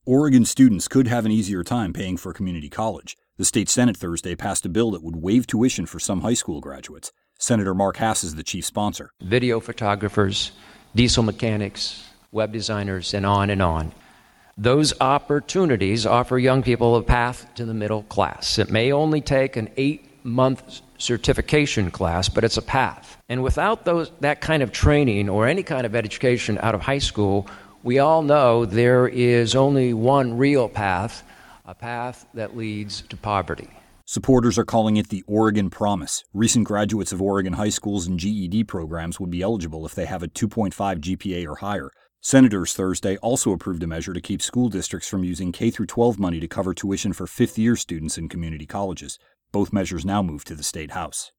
Oregon students could have an easier time paying for community college. The state Senate Thursday passed a bill that would waive tuition for some high school graduates. Senator Mark Hass is the chief sponsor. Video photographers, diesel mechanics, web designers, and on and on. Those opportunities offer young people a path to the middle class. It may only take an 8-month certification class, but it's a path. And without that kind of training or any kind of education out of high school, we all know there is only one real path, a path that leads to poverty. Supporters are calling it the Oregon Promise. Recent graduates of Oregon high schools and GED programs would be eligible if they have a 2.5 GPA or higher. Senators Thursday also approved a measure to keep school districts from using K-12 money to cover tuition for fifth-year students in community colleges. Both measures now move to the State House.